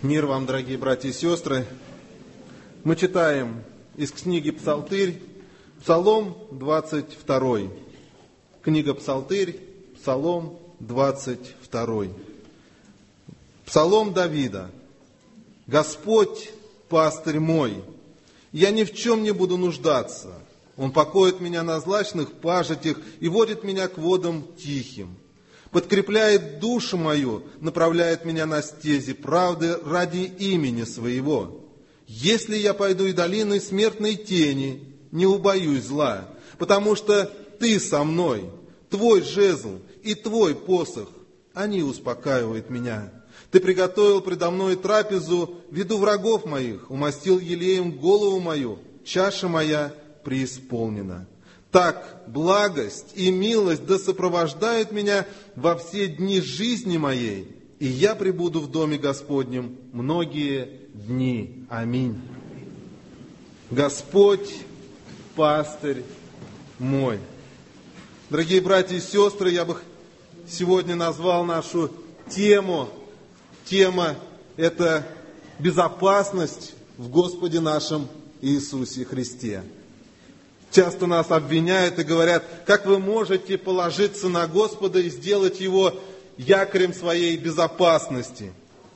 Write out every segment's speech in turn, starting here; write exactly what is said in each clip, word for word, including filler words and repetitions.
Мир вам, дорогие братья и сестры. Мы читаем из книги «Псалтырь», Псалом двадцать второй. Книга «Псалтырь», Псалом двадцать второй. Псалом Давида. «Господь, пастырь мой, я ни в чем не буду нуждаться. Он покоит меня на злачных пажитях и водит меня к водам тихим. Подкрепляет душу мою, направляет меня на стези правды ради имени своего. Если я пойду и долиной смертной тени, не убоюсь зла, потому что ты со мной, твой жезл и твой посох, они успокаивают меня. Ты приготовил предо мной трапезу в виду врагов моих, умастил елеем голову мою, чаша моя преисполнена. Так благость и милость да сопровождают меня во все дни жизни моей, и я пребуду в доме Господнем многие дни. Аминь. Господь, пастырь мой». Дорогие братья и сестры, я бы сегодня назвал нашу тему. Тема – это безопасность в Господе нашем Иисусе Христе. Часто нас обвиняют и говорят, как вы можете положиться на Господа и сделать Его якорем своей безопасности.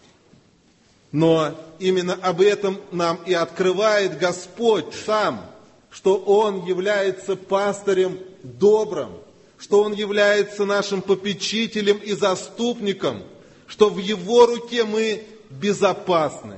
Но именно об этом нам и открывает Господь сам, что Он является пастырем добрым, что Он является нашим попечителем и заступником, что в Его руке мы безопасны,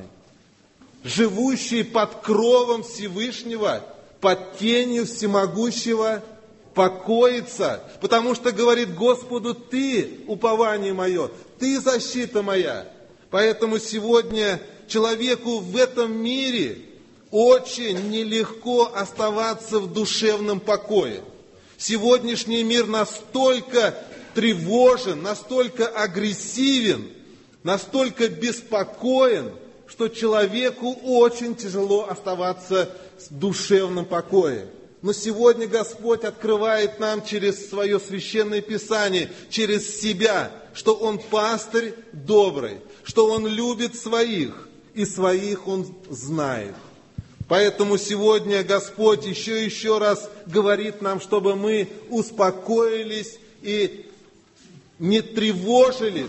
живущие под кровом Всевышнего, под тенью всемогущего покоится, потому что говорит Господу: «Ты упование мое, Ты защита моя». Поэтому сегодня человеку в этом мире очень нелегко оставаться в душевном покое. Сегодняшний мир настолько тревожен, настолько агрессивен, настолько беспокоен, что человеку очень тяжело оставаться в душевном покое. Но сегодня Господь открывает нам через свое священное Писание, через себя, что Он пастырь добрый, что Он любит своих, и своих Он знает. Поэтому сегодня Господь еще и еще раз говорит нам, чтобы мы успокоились и не тревожились,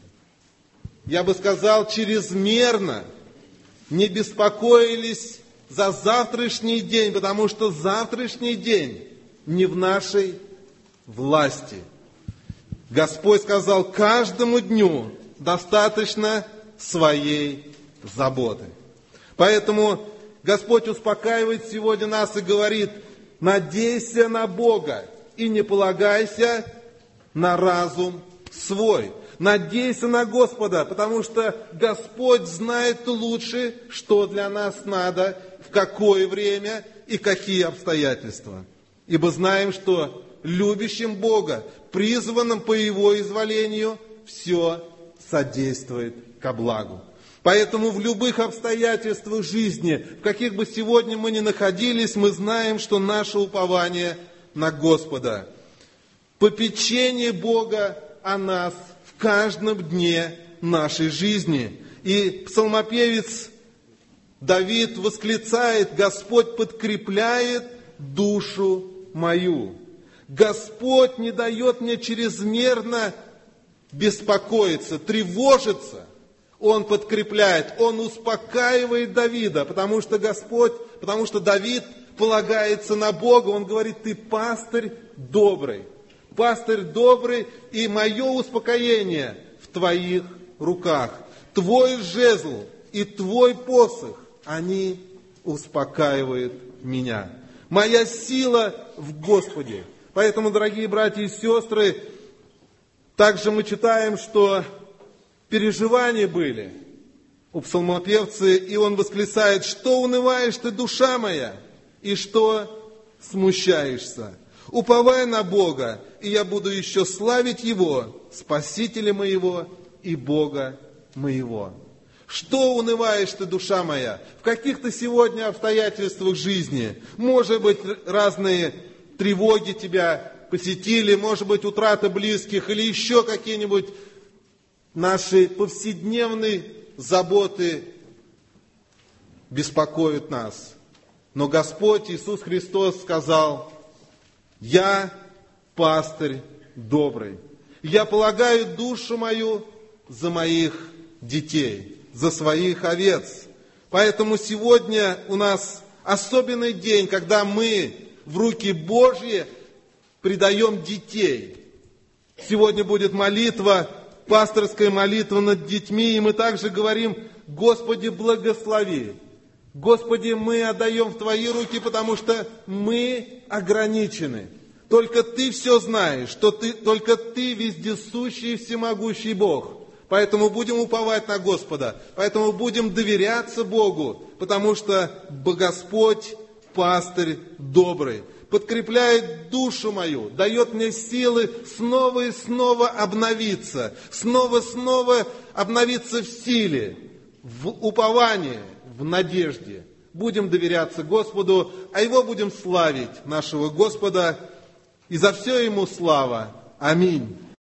я бы сказал, чрезмерно, не беспокоились за завтрашний день, потому что завтрашний день не в нашей власти. Господь сказал, каждому дню достаточно своей заботы. Поэтому Господь успокаивает сегодня нас и говорит: надейся на Бога и не полагайся на разум свой. Надейся на Господа, потому что Господь знает лучше, что для нас надо, в какое время и какие обстоятельства. Ибо знаем, что любящим Бога, призванным по Его изволению, все содействует ко благу. Поэтому в любых обстоятельствах жизни, в каких бы сегодня мы ни находились, мы знаем, что наше упование на Господа. Попечение Бога о нас в каждом дне нашей жизни. И псалмопевец Давид восклицает: «Господь подкрепляет душу мою». Господь не дает мне чрезмерно беспокоиться, тревожиться. Он подкрепляет, Он успокаивает Давида, потому что Господь, потому что Давид полагается на Бога. Он говорит: ты пастырь добрый. Пастырь добрый, и мое успокоение в твоих руках. Твой жезл и твой посох, они успокаивают меня. Моя сила в Господе. Поэтому, дорогие братья и сестры, также мы читаем, что переживания были у псалмопевца, и он восклицает: что унываешь ты, душа моя, и что смущаешься? Уповай на Бога, и я буду еще славить Его, Спасителя моего и Бога моего. Что унываешь ты, душа моя? В каких-то сегодня обстоятельствах жизни, может быть, разные тревоги тебя посетили, может быть, утрата близких или еще какие-нибудь наши повседневные заботы беспокоят нас. Но Господь Иисус Христос сказал: «Я пастырь добрый. Я полагаю душу мою за моих детей, за своих овец». Поэтому сегодня у нас особенный день, когда мы в руки Божьи предаем детей. Сегодня будет молитва, пасторская молитва над детьми, и мы также говорим: «Господи, благослови». Господи, мы отдаем в Твои руки, потому что мы ограничены. Только Ты все знаешь, что ты, только Ты вездесущий и всемогущий Бог. Поэтому будем уповать на Господа, поэтому будем доверяться Богу, потому что Господь пастырь добрый, подкрепляет душу мою, дает мне силы снова и снова обновиться, снова и снова обновиться в силе, в уповании, в надежде. Будем доверяться Господу, а Его будем славить, нашего Господа, и за все Ему слава. Аминь.